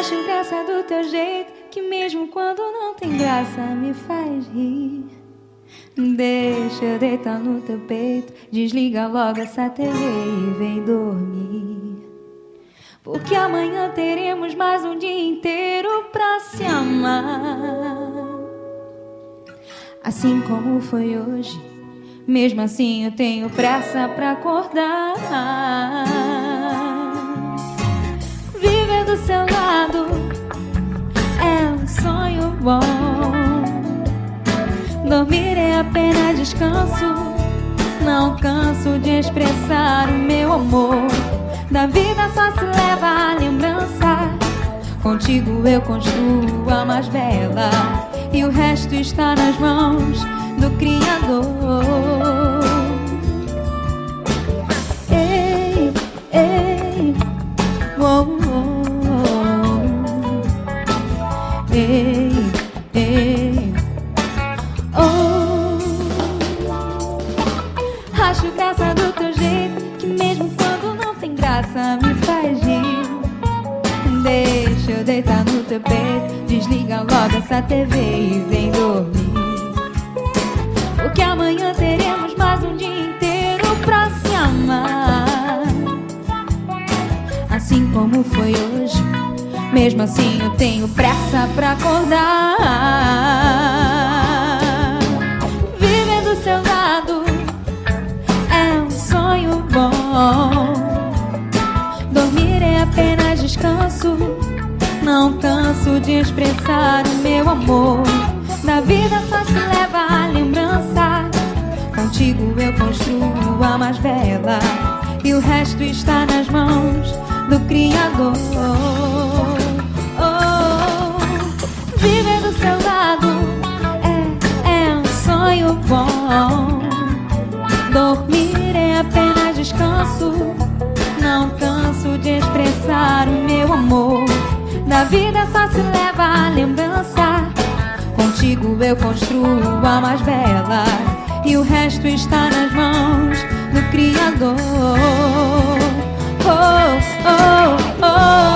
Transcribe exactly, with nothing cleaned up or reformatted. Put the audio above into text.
Acho graça do teu jeito, que mesmo quando não tem graça me faz rir. Deixa eu deitar no teu peito, desliga logo essa T V e vem dormir. Porque amanhã teremos mais um dia inteiro pra se amar. Assim como foi hoje, mesmo assim eu tenho pressa pra acordar. Viver do seu lado é um sonho bom. Dormir é apenas descanso. Não canso de expressar o meu amor. Da vida só se leva a lembrança. Contigo eu construo a mais bela, e o resto está nas mãos do Criador. Ei, ei, oh, oh, oh. Ei, ei, oh. Acho graça do teu jeito, que mesmo quando não tem graça me faz rir. Deixa eu deitar no teu peito, desliga logo essa T V e vem dormir. Porque amanhã teremos mais um dia inteiro pra se amar. Assim como foi hoje, mesmo assim eu tenho pressa pra acordar. Viver do seu lado é um sonho bom. Dormir é apenas descanso. Não canso de expressar o meu amor. Da vida só se leva a lembrança. Contigo eu construo a mais bela, e o resto está nas mãos do Criador. Oh, viver do seu lado é, é um sonho bom. Dormir é apenas descanso. Não canso de expressar o meu amor. Da vida só se leva a lembrança. Contigo eu construo a mais bela, e o resto está nas mãos do Criador. Oh, oh, oh.